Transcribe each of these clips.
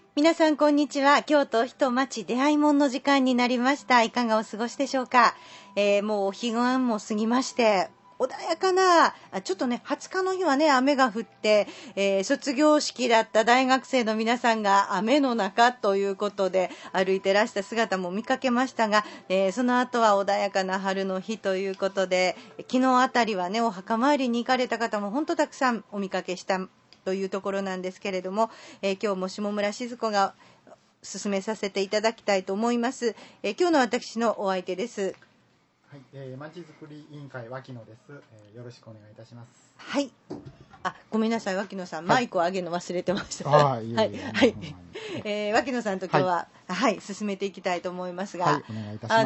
皆さんこんにちは。京都人町出会いもんの時間になりました。いかがお過ごしでしょうか。もうお彼岸も過ぎまして穏やかな、ちょっとね20日の日はね雨が降って、卒業式だった大学生の皆さんが雨の中ということで歩いてらした姿も見かけましたが、その後は穏やかな春の日ということで、昨日あたりはねお墓参りに行かれた方も本当たくさんお見かけしたというところなんですけれども、今日も下村静子が進めさせていただきたいと思います。今日の私のお相手です。 はい、まちづくり委員会脇野です、よろしくお願いいたします。 はい。ごめんなさい、脇野さん、マイクを上げるの忘れてました。 はい、 脇野さんと今日は、進めていきたいと思いますが、 お願いいたします。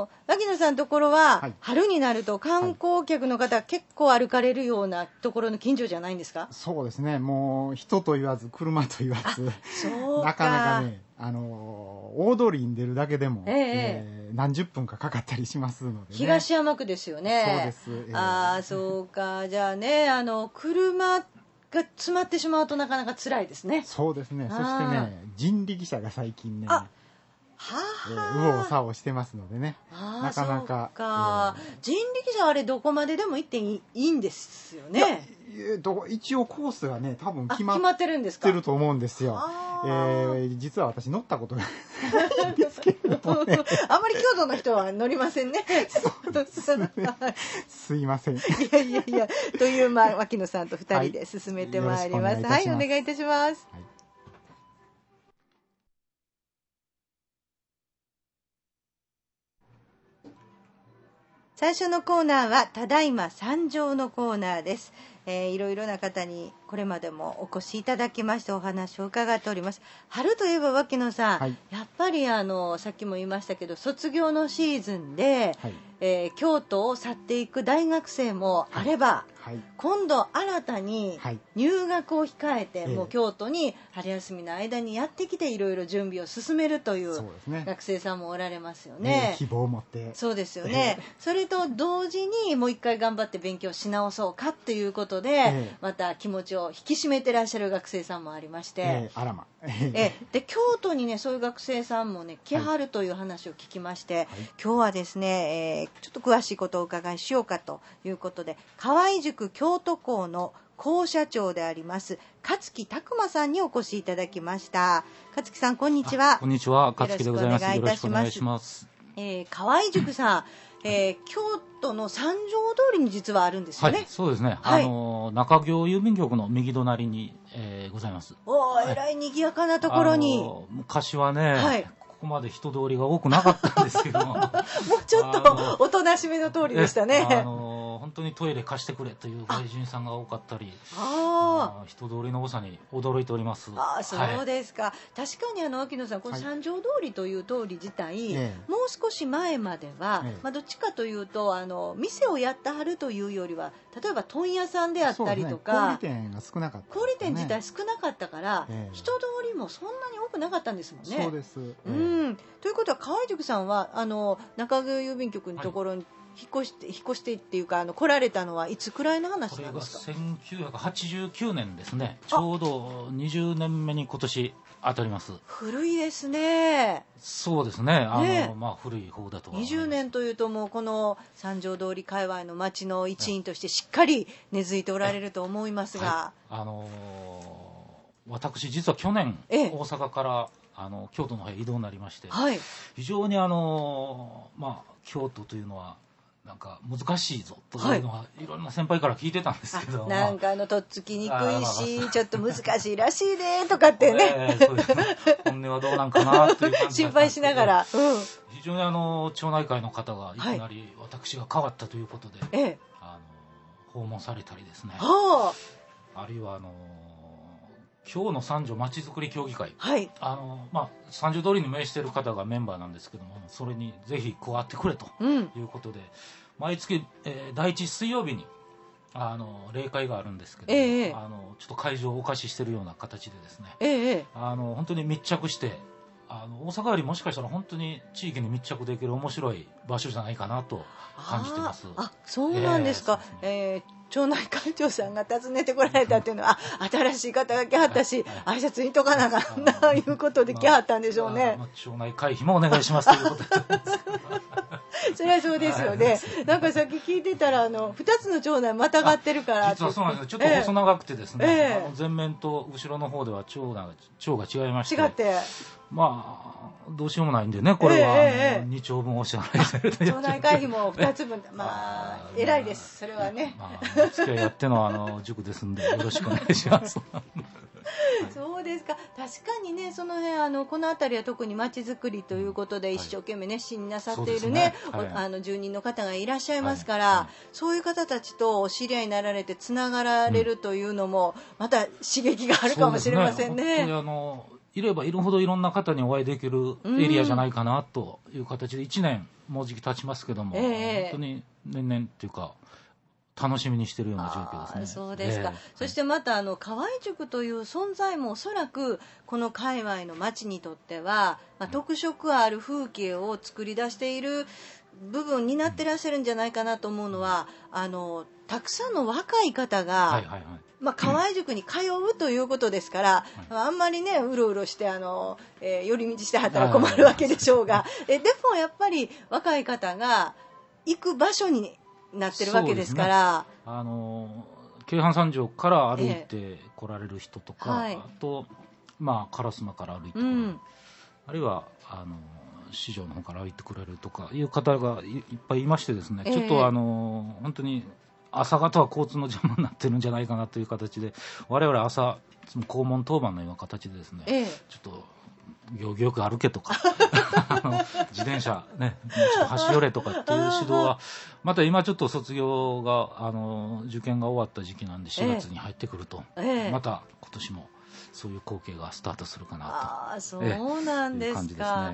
脇野さんのところは、春になると観光客の方、結構歩かれるようなところの近所じゃないんですか？ そうですね、もう人と言わず車と言わず、なかなかね、大通りに出るだけでも、何十分かかかったりしますので、ね、 東山区ですよね。 そうです。 そうか。じゃあね、車が詰まってしまうとなかなか辛いですね。 そうですね。そしてね、人力車が最近ね、右往左往してますのでね、なかなか。 人力車はあれどこまででも行っていいんですよね。 一応コースがね多分決まってるんですか？ と思うんですよ。実は私乗ったことがないんですけれどもね。 あんまり京都の人は乗りませんね。 そうですね。すいません。いやという脇野さんと2人で進めてまいります。はい、お願いいたします。最初のコーナーはただいま参上のコーナーです。いろいろな方にこれまでもお越しいただきましてお話を伺っております。春といえば脇野さん、やっぱりさっきも言いましたけど卒業のシーズンで、京都を去っていく大学生もあれば、今度新たに入学を控えて、もう京都に春休みの間にやってきていろいろ準備を進めるという学生さんもおられますよね。 希望を持って。 そうですよね。それと同時にもう一回頑張って勉強し直そうかっていうことで、また気持ちを引き締めてらっしゃる学生さんもありまして、で京都にねそういう学生さんもね来はるという話を聞きまして、今日はですね、ちょっと詳しいことをお伺いしようかということで、河合塾京都校の校舎長であります勝木拓馬さんにお越しいただきました。勝木さんこんにちは。 こんにちは、勝木でございます。よろしくお願いします。 河合塾さん、京都の三条通りに実はあるんですよね。 そうですね、中京郵便局の右隣に、ございます。 えらい賑やかなところに。 昔はね、ここまで人通りが多くなかったんですけどもうちょっとおとなしめの通りでしたね。 本当にトイレ貸してくれという外人さんが多かったり、人通りの多さに驚いております。 そうですか。確かに脇野さん、この三条通りという通り自体、もう少し前までは、どっちかというと店をやってはるというよりは、例えば問屋さんであったりとか、 小売店が少なかった、 小売店自体少なかったから、人通りもそんなに多くなかったんですもんね。 そうです。 ということは河合塾さんは中京郵便局のところに引っ越してっていうか来られたのはいつくらいの話なんですか？ これが1989年ですね。ちょうど20年目に今年当たります。 古いですね。 そうですね。古い方だとは。 20年というともうこの三条通り界隈の町の一員としてしっかり根付いておられると思いますが、 私実は去年大阪から京都の方へ移動になりまして、非常に京都というのはなんか難しいぞというのはいろんな先輩から聞いてたんですけど、 なんかとっつきにくいしちょっと難しいらしいねとかってね、 本音はどうなんかなという感じ心配しながら、 非常に町内会の方がいきなり私が変わったということで、訪問されたりですね、あるいは今日の三条まちづくり協議会、三条通りに面している方がメンバーなんですけども、それにぜひ加わってくれということで、毎月、第1水曜日に例会があるんですけども、ちょっと会場をお貸ししているような形でですね、本当に密着して大阪よりもしかしたら本当に地域に密着できる面白い場所じゃないかなと感じてます。 そうなんですか。町内会長さんが訪ねてこられたっていうのは新しい方が来はったし、挨拶にとかなあかんないうことで来はったんでしょうね。 町内会費もお願いしますということでそれはそうですよね。なんかさっき聞いてたら2つの町内またがってるから実はそうなんです。ちょっと細長くてですね、前面と後ろの方では町が違いまして、 違って、 どうしようもないんでね、これは2丁分お支払いされて、 町内会費も2つ分偉いです。それはね、 付き合いやっての塾ですんでよろしくお願いしますそうですか。確かにね、その辺この辺りは特にまちづくりということで一生懸命熱心になさっているね、住人の方がいらっしゃいますから、そういう方たちとお知り合いになられてつながられるというのもまた刺激があるかもしれませんね。 いればいるほどいろんな方にお会いできるエリアじゃないかなという形で1年もうじき経ちますけども、本当に年々っていうか楽しみにしているような状況ですね。 そうですか。そしてまた河合塾という存在もおそらくこの界隈の町にとっては、特色ある風景を作り出している部分になってらっしゃるんじゃないかなと思うのは、たくさんの若い方が、河合塾に通うということですから、あんまりねうろうろして寄り道してはったら困るわけでしょうが、でもやっぱり若い方が行く場所になってるわけですから、 京阪三条から歩いて来られる人とか、あと烏丸から歩いて来られる、あるいは市場の方から歩いてくれるとかいう方が いっぱいいましてですね、ちょっと本当に朝方は交通の邪魔になってるんじゃないかなという形で、我々朝黄門当番のような形でですね、ちょっと行儀よく歩けとか自転車ねちょっと走り寄れとかっていう指導はまた今ちょっと卒業が受験が終わった時期なんで4月に入ってくると、また今年もそういう光景がスタートするかなと。 そうなんですか。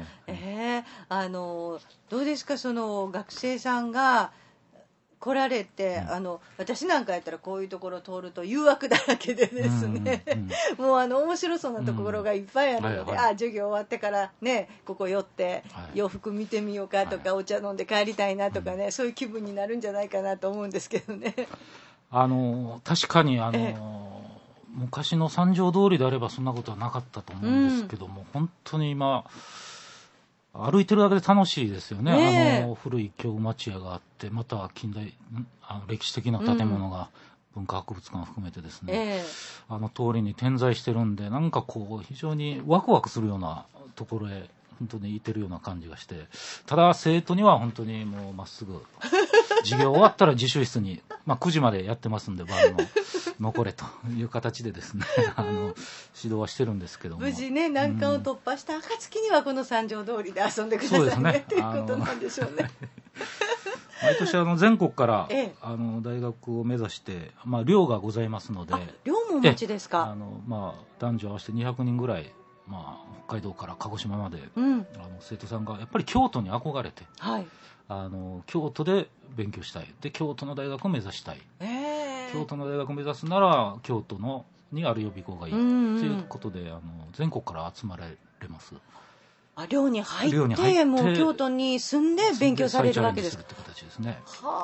どうですか、その学生さんが来られて、私なんかやったらこういうところを通ると誘惑だらけでですね、もう面白そうなところがいっぱいあるので、授業終わってからねここ寄って洋服見てみようかとか、お茶飲んで帰りたいなとかね、そういう気分になるんじゃないかなと思うんですけどね。 確かに昔の三条通りであればそんなことはなかったと思うんですけども、本当に今歩いてるだけで楽しいですよね。古い京町屋があって、また近代歴史的な建物が、文化博物館を含めてですね、通りに点在してるんで、なんかこう非常にワクワクするようなところへ本当にいてるような感じがして、ただ生徒には本当にもうまっすぐ授業終わったら自習室に、9時までやってますんで晩の残れという形でですね指導はしてるんですけども、 無事ね難関を突破した暁にはこの三条通りで遊んでくださいねということなんでしょうね。 毎年全国から大学を目指して寮がございますので、 寮もお持ちですか。 男女合わせて200人ぐらい、北海道から鹿児島まで、生徒さんがやっぱり京都に憧れて、京都で勉強したい、で京都の大学を目指したい、京都の大学を目指すなら京都にある予備校がいいということで、全国から集まられます。 寮に入ってもう京都に住んで勉強されるわけですか。 再チャレンジするって形ですね。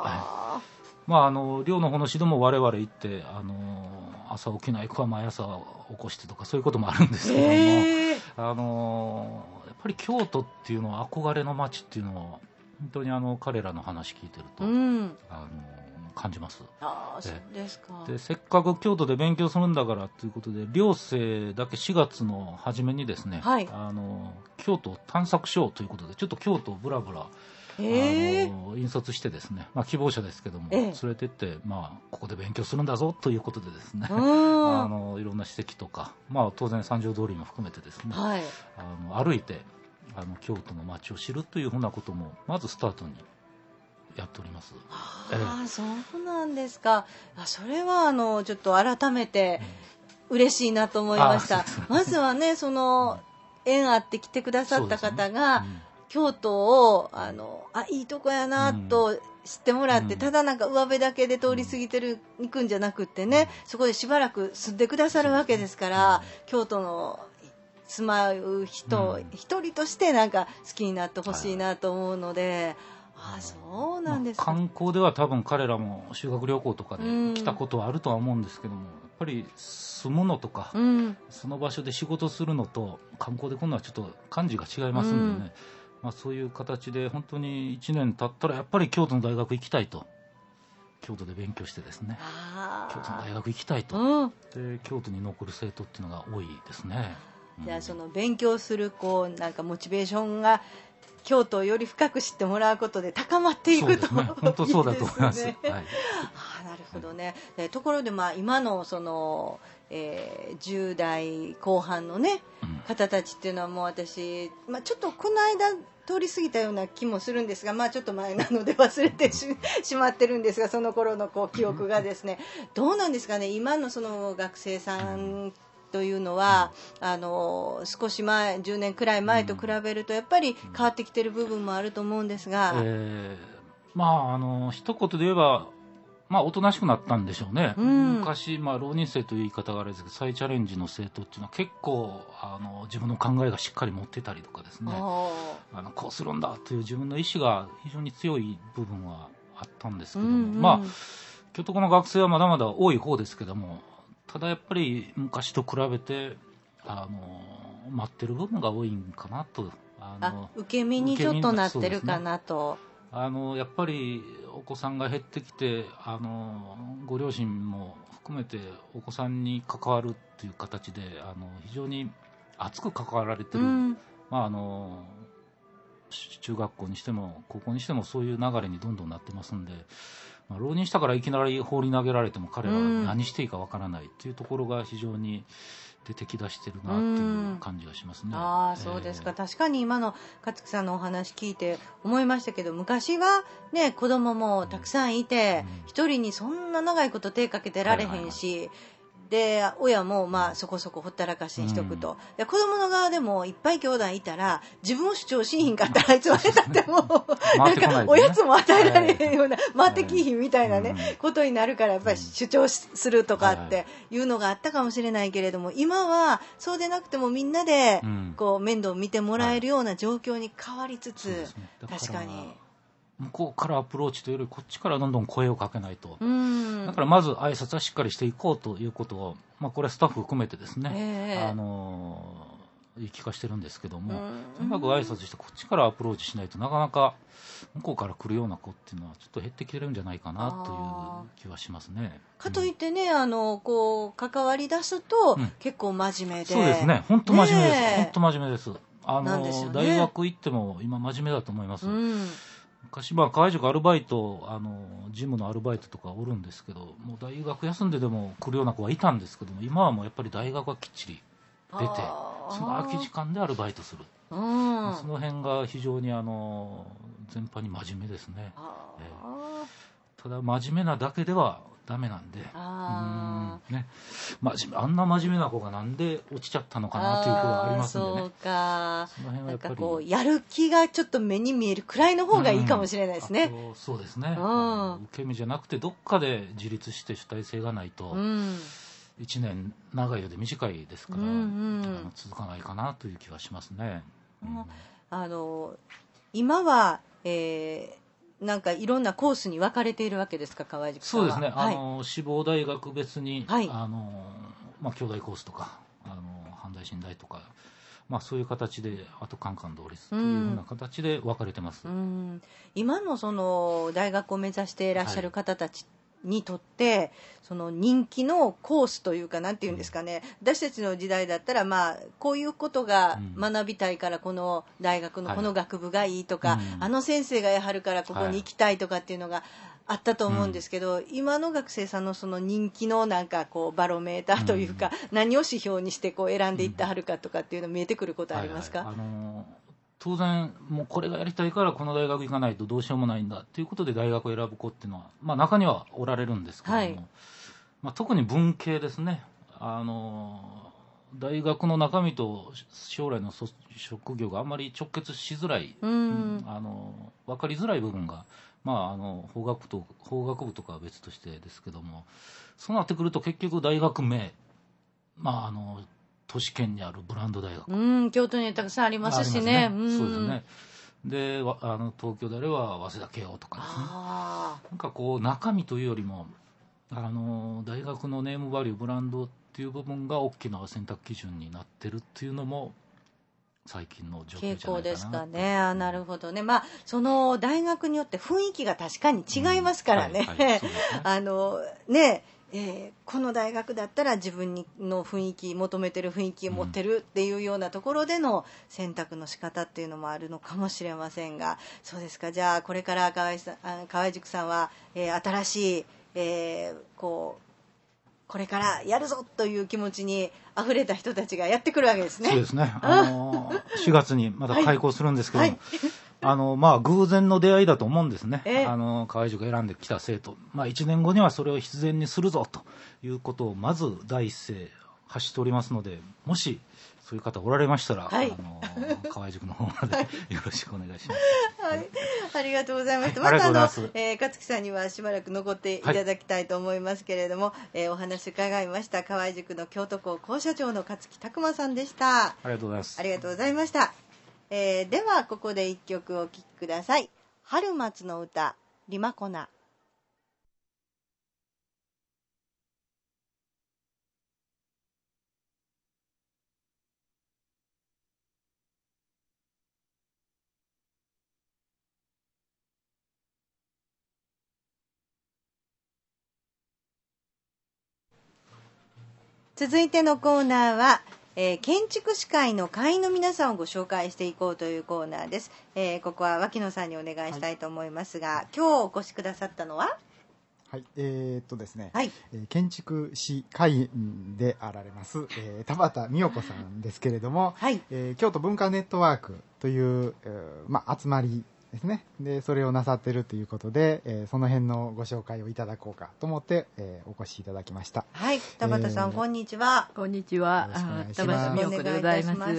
寮の方の指導も我々行って、朝起きない子は毎朝起こしてとかそういうこともあるんですけども、やっぱり京都っていうのは憧れの街っていうのは本当に彼らの話聞いてると、感じます。 そうですか。 でせっかく京都で勉強するんだからということで、寮生だけ4月の初めにですね、京都探索ショーということでちょっと京都をブラブラ引率してですね、希望者ですけども、連れてって、ここで勉強するんだぞということでですね、いろんな史跡とか、当然三条通りも含めてですね、歩いて京都の街を知るというふうなこともまずスタートにやっております。 そうなんですか。それはちょっと改めて嬉しいなと思いました。まずはね、その縁あって来てくださった方が、京都をいいとこやなと知ってもらって、ただなんか上辺だけで通り過ぎていくんじゃなくってね、そこでしばらく住んでくださるわけですから、京都の住まう人、一人としてなんか好きになってほしいなと思うので、そうなんですか。 観光では多分彼らも修学旅行とかで来たことはあるとは思うんですけども、やっぱり住むのとか、その場所で仕事するのと観光で来るのはちょっと感じが違いますんでね、そういう形で本当に1年経ったらやっぱり京都の大学行きたいと、京都で勉強してですね、京都の大学行きたいと、で京都に残る生徒っていうのが多いですね。 じゃあその勉強するなんかモチベーションが京都をより深く知ってもらうことで高まっていくと。 そうですね、本当そうだと思います。 なるほどね。ところで今のその、10代後半のね、方たちっていうのはもう私、ちょっとこの間通り過ぎたような気もするんですが、ちょっと前なので忘れてしまってるんですが、その頃の記憶がですね、どうなんですかね、今のその学生さんというのは、少し前、10年くらい前と比べるとやっぱり変わってきてる部分もあると思うんですが、 一言で言えば、おとなしくなったんでしょうね。昔、浪人生という言い方があれですけど、再チャレンジの生徒っていうのは結構自分の考えがしっかり持ってたりとかですね、こうするんだという自分の意志が非常に強い部分はあったんですけども、京都の学生はまだまだ多い方ですけども、ただやっぱり昔と比べて待ってる部分が多いんかなと。 受け身にちょっとなってるかなと。 やっぱりお子さんが減ってきて、ご両親も含めてお子さんに関わるっていう形で非常に熱く関わられてる、中学校にしても高校にしてもそういう流れにどんどんなってますんで、浪人したからいきなり放り投げられても彼らは何していいかわからないっていうところが非常に出てきだしてるなっていう感じがしますね。 そうですか。確かに今の勝木さんのお話聞いて思いましたけど、昔はね、子供もたくさんいて、一人にそんな長いこと手かけてられへんし、で親もそこそこほったらかしにしとくと、で子供の側でもいっぱい兄弟いたら自分を主張しひんかったらいつまでたってもなんかおやつも与えられへんような、回ってきひんみたいなね、ことになるからやっぱり主張するとかっていうのがあったかもしれないけれども、今はそうでなくてもみんなで面倒を見てもらえるような状況に変わりつつ、確かに向こうからアプローチというよりこっちからどんどん声をかけないと。だからまず挨拶はしっかりしていこうということを、これはスタッフ含めてですね、言い聞かしてるんですけども、とにかく挨拶してこっちからアプローチしないとなかなか向こうから来るような子っていうのはちょっと減ってきてるんじゃないかなという気はしますね。 かといってね、関わり出すと、結構真面目で。 そうですね、本当真面目です。本当真面目です。大学行っても今真面目だと思います。昔河合塾アルバイトジムのアルバイトとかおるんですけど、もう大学休んででも来るような子はいたんですけども、今はもうやっぱり大学はきっちり出てその空き時間でアルバイトする、その辺が非常に全般に真面目ですね。ただ真面目なだけではダメなんで、あんな真面目な子がなんで落ちちゃったのかなということがありますんでね。 そうか。その辺はやっぱりやる気がちょっと目に見えるくらいの方がいいかもしれないですね。 そうですね。受け身じゃなくてどっかで自立して主体性がないと、1年長いようで短いですから、続かないかなという気はしますね。 今は、なんかいろんなコースに分かれているわけですか、河合塾さんは。 そうですね、志望大学別に、兄弟コースとか阪大新大とか、そういう形で、あとカンカン同率というふうな形で分かれてます。 今のその大学を目指していらっしゃる方たちにとって、その人気のコースというか、なんていうんですかね、私たちの時代だったら、こういうことが学びたいからこの大学のこの学部がいいとか、あの先生がやはるからここに行きたいとかっていうのがあったと思うんですけど、今の学生さんのその人気のなんかバロメーターというか、何を指標にして選んでいってはるかとかっていうの見えてくることありますか？ 当然もうこれがやりたいからこの大学行かないとどうしようもないんだということで大学を選ぶ子っていうのは、中にはおられるんですけども、特に文系ですね。大学の中身と将来の職業があんまり直結しづらい、分かりづらい部分が、法学部とかは別としてですけども、そうなってくると結局大学名、 都市圏にあるブランド大学、 京都にたくさんありますしね。 そうですね。で東京であれば早稲田慶応とかですね。なんかこう中身というよりも大学のネームバリューブランドっていう部分が大きな選択基準になってるっていうのも最近の状況じゃないかな。傾向ですかね。なるほどね。その大学によって雰囲気が確かに違いますからね。この大学だったら自分の雰囲気、求めてる雰囲気を持ってるっていうようなところでの選択の仕方っていうのもあるのかもしれませんが、そうですか。じゃあこれから河合塾さんは、新しい、これからやるぞという気持ちにあふれた人たちがやってくるわけですね。 そうですね。4月にまだ開校するんですけども、偶然の出会いだと思うんですね。河合塾が選んできた生徒、1年後にはそれを必然にするぞということをまず第一声発しておりますので、もしそういう方おられましたら、河合塾の方までよろしくお願いします。 ありがとうございました。また勝木さんにはしばらく残っていただきたいと思いますけれども、お話伺いました河合塾の京都校校舎長の勝木拓磨さんでした。 ありがとうございます。 ありがとうございました。ではここで一曲お聴きください。春松の歌、リマコナ。続いてのコーナーは、建築士会の会員の皆さんをご紹介していこうというコーナーです。ここは脇野さんにお願いしたいと思いますが、今日お越しくださったのは、 ですね、建築士会員であられます、田畑美代子さんですけれども、京都文化ネットワークという、集まりですね。で、それをなさってるということで、その辺のご紹介をいただこうかと思って、お越しいただきました。 はい、田畑さん、こんにちは。 こんにちは。田畑美代子でございます。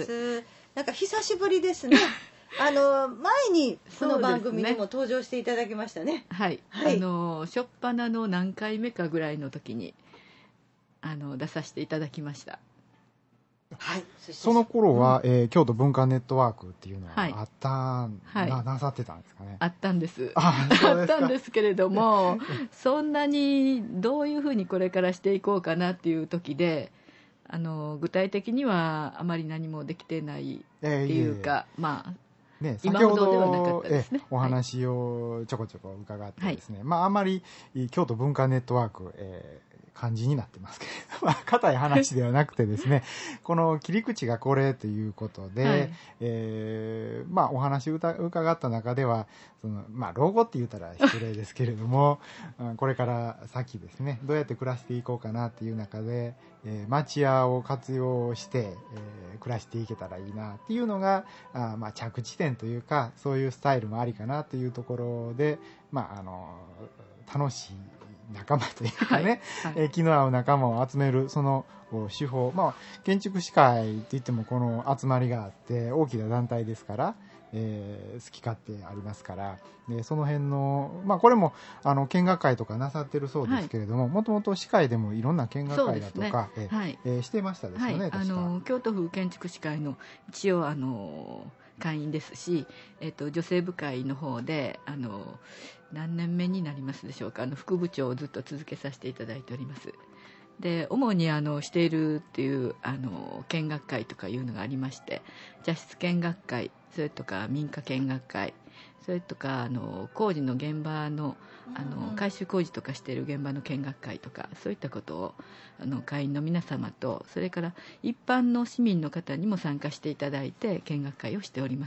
なんか久しぶりですね。前にこの番組にも登場していただきましたね。 はい。初っ端の何回目かぐらいの時に出させていただきました。 はい、 その頃は、京都文化ネットワークっていうのはあったなさってたんですかね。 あったんです。 あったんですけれども、そんなにどういうふうにこれからしていこうかなっていう時で、具体的にはあまり何もできてないっていうか、 先ほどお話をちょこちょこ伺ってですね、あんまり京都文化ネットワーク、漢字になってますけれど、固い話ではなくてですね、この切り口がこれということで、お話を伺った中では、老後って言ったら失礼ですけれども、これから先ですね、どうやって暮らしていこうかなっていう中で、町屋を活用して、暮らしていけたらいいなっていうのが、着地点というか、そういうスタイルもありかなというところで、楽しい仲間というかね、気の合う仲間を集めるその手法、建築士会って言ってもこの集まりがあって大きな団体ですから、好き勝手ありますから、でその辺のこれも見学会とかなさってるそうですけれども、もともと市会でもいろんな見学会だとか、してましたですよね。 京都府建築士会の一応会員ですし、女性部会の方で何年目になりますでしょうか、副部長をずっと続けさせていただいております。で主にしているっていう見学会とかいうのがありまして、茶室見学会、それとか民家見学会、それとか工事の現場の改修工事とかしている現場の見学会とか、そういったことを会員の皆様と、それから一般の市民の方にも参加していただいて見学会をしております。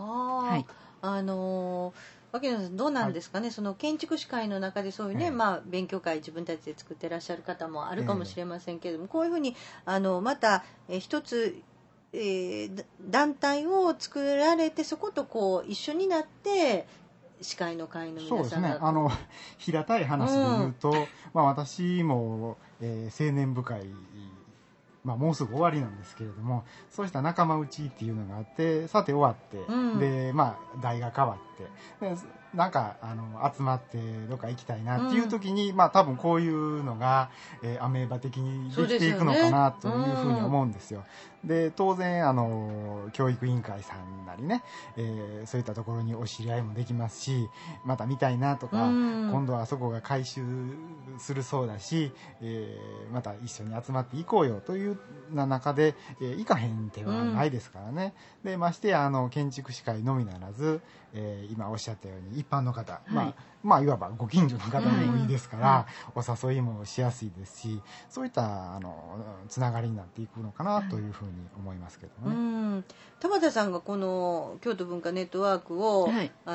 脇野さんどうなんですかね、その建築士会の中でそういうね、勉強会自分たちで作ってらっしゃる方もあるかもしれませんけれども、こういうふうにまた一つ、団体を作られて、そことこう一緒になって司会の会の皆さんが、 そうですね、平たい話で言うと、私も、青年部会、もうすぐ終わりなんですけれども、そうした仲間内っていうのがあって、さて終わって、で代が変わって、 て、でなんか集まってどっか行きたいなっていう時に、多分こういうのが、アメーバ的にできていくのかなというふうに思うんですよ。で当然教育委員会さんなりね、そういったところにお知り合いもできますし、また見たいなとか、今度はそこが改修するそうだし、また一緒に集まっていこうよという中で、行かへん手はないですからね。でましてや建築士会のみならず、今おっしゃったように一般の方、いわばご近所の方でもいいですから、お誘いもしやすいですし、そういったつながりになっていくのかなというふうに思いますけどね。 田畑さんがこの京都文化ネットワークを、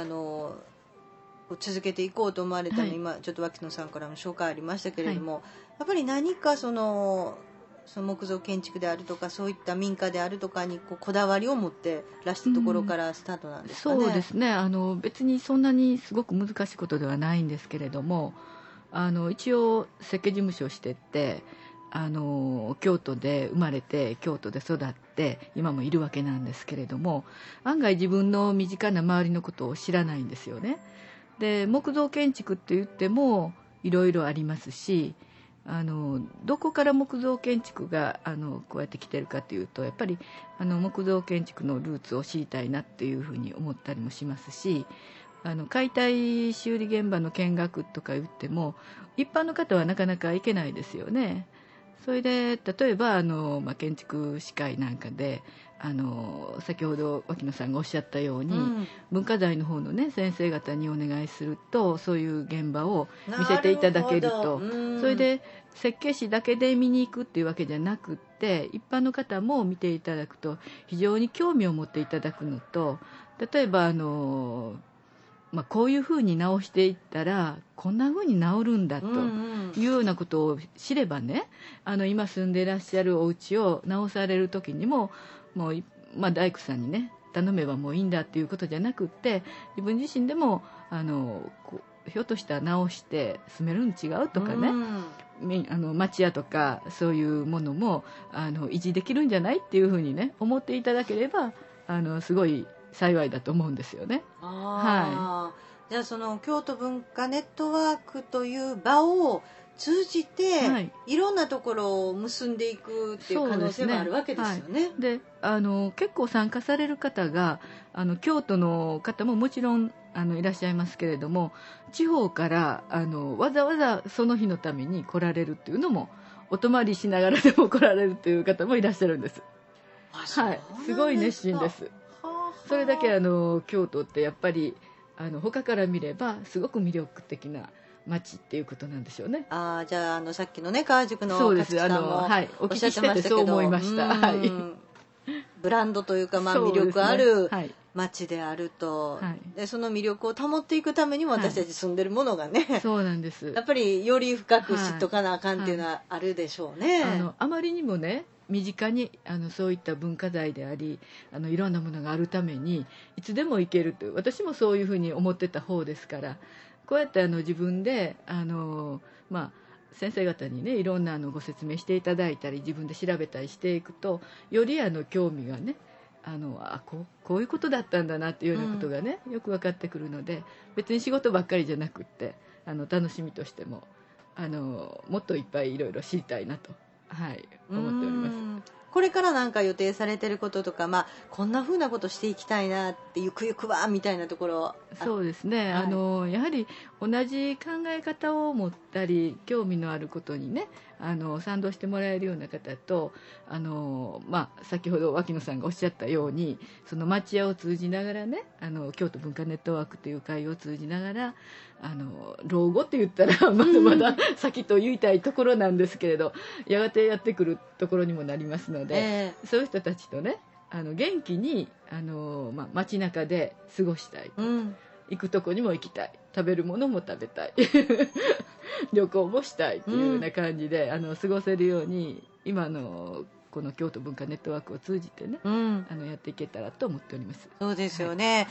続けていこうと思われたの、今ちょっと脇野さんからも紹介ありましたけれども、やっぱり何かその木造建築であるとか、そういった民家であるとかにこだわりを持ってらしたところからスタートなんですかね。 そうですね、別にそんなにすごく難しいことではないんですけれども、一応設計事務所をしてって京都で生まれて京都で育って今もいるわけなんですけれども、案外自分の身近な周りのことを知らないんですよね。で木造建築って言ってもいろいろありますし、どこから木造建築がこうやって来てるかというと、やっぱり木造建築のルーツを知りたいなっていうふうに思ったりもしますし、解体修理現場の見学とか言っても一般の方はなかなか行けないですよね。それで例えば建築士会なんかで先ほど脇野さんがおっしゃったように、文化財の方のね先生方にお願いすると、そういう現場を見せていただけると、それで設計士だけで見に行くっていうわけじゃなくって、一般の方も見ていただくと非常に興味を持っていただくのと、例えばこういうふうに直していったらこんなふうに直るんだというようなことを知ればね、今住んでいらっしゃるお家を直される時にも大工さんにね頼めばもういいんだっていうことじゃなくって、自分自身でもひょっとしたら直して住めるん違うとかね、町屋とかそういうものも維持できるんじゃないっていうふうにね思っていただければすごい幸いだと思うんですよね。 じゃあその京都文化ネットワークという場を通じて、いろんなところを結んでいくっていう可能性もあるわけですよね。 で結構参加される方が京都の方ももちろんいらっしゃいますけれども、地方からわざわざその日のために来られるっていうのも、お泊まりしながらでも来られるという方もいらっしゃるんです。すごい熱心です。それだけ京都ってやっぱり他から見ればすごく魅力的な町っていうことなんでしょうね。 じゃあさっきのね川宿の勝木さんもお聞きしててそう思いました。 ブランドというか、魅力ある町であると、でその魅力を保っていくためにも私たち住んでるものがね、 そうなんです。 やっぱりより深く知っとかなあかんっていうのはあるでしょうね。 あまりにもね身近にそういった文化財でありいろんなものがあるためにいつでも行けるという、私もそういうふうに思ってた方ですから、こうやって自分で先生方にねいろんなご説明していただいたり自分で調べたりしていくと、より興味がねこういうことだったんだなっていうようなことがね、よく分かってくるので、別に仕事ばっかりじゃなくって楽しみとしてももっといっぱいいろいろ知りたいなと思っております。 これから何か予定されてることとか、こんな風なことしていきたいなってゆくゆくはみたいなところ。 そうですね、やはり同じ考え方を持ったり興味のあることにね賛同してもらえるような方と先ほど脇野さんがおっしゃったように、その町屋を通じながらね京都文化ネットワークという会を通じながら老後って言ったらまだまだ先と言いたいところなんですけれど、やがてやってくるところにもなりますので、そういう人たちとね元気に街中で過ごしたい、行くとこにも行きたい、食べるものも食べたい旅行もしたいっていうような感じで過ごせるように、今のこの京都文化ネットワークを通じてね、やっていけたらと思っております。 そうですよね、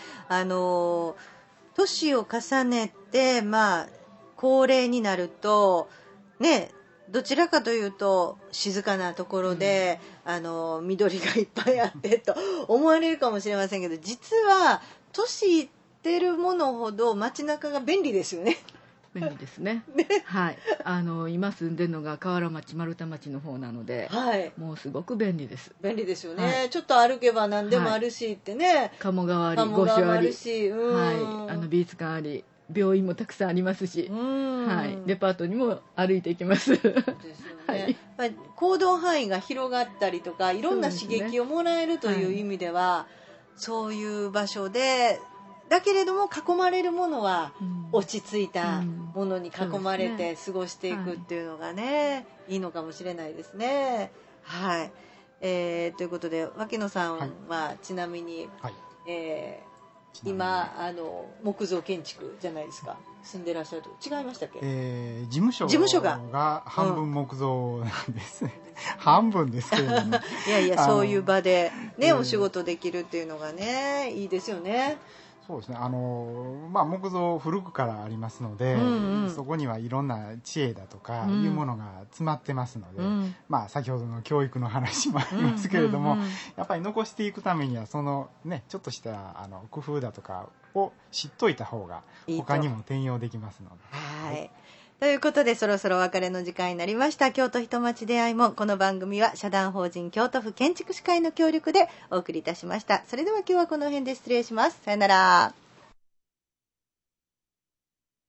年を重ねて高齢になるとね、どちらかというと静かなところで、緑がいっぱいあってと思われるかもしれませんけど、実は年いってってるものほど街中が便利ですよね。 便利ですね。はい。今住んでるのが河原町、丸太町の方なので、はい、もうすごく便利です。 便利ですよね。はい、ちょっと歩けば何でもあるしってね。 鴨川あり、御所あり、はい、美術館あり、病院もたくさんありますし、はい、デパートにも歩いていきます。ですよね。 はい、行動範囲が広がったりとか、いろんな刺激をもらえるという意味では、そういう場所で。だけれども囲まれるものは落ち着いたものに囲まれて過ごしていくっていうのがね、いいのかもしれないですね。はい。ということで脇野さんはちなみに、はい、今木造建築じゃないですか、住んでらっしゃると違いましたっけ？ 事務所が半分木造なんですね。半分ですけれどもいやいや、そういう場でね、お仕事できるっていうのがね、いいですよね。 そうですね。木造古くからありますので、そこにはいろんな知恵だとかいうものが詰まってますので、先ほどの教育の話もありますけれども、やっぱり残していくためにはそのね、ちょっとした工夫だとかを知っといた方が他にも転用できますので。 はい。ということで、そろそろお別れの時間になりました。京都人町出会いも、この番組は社団法人京都府建築士会の協力でお送りいたしました。それでは今日はこの辺で失礼します。さよなら。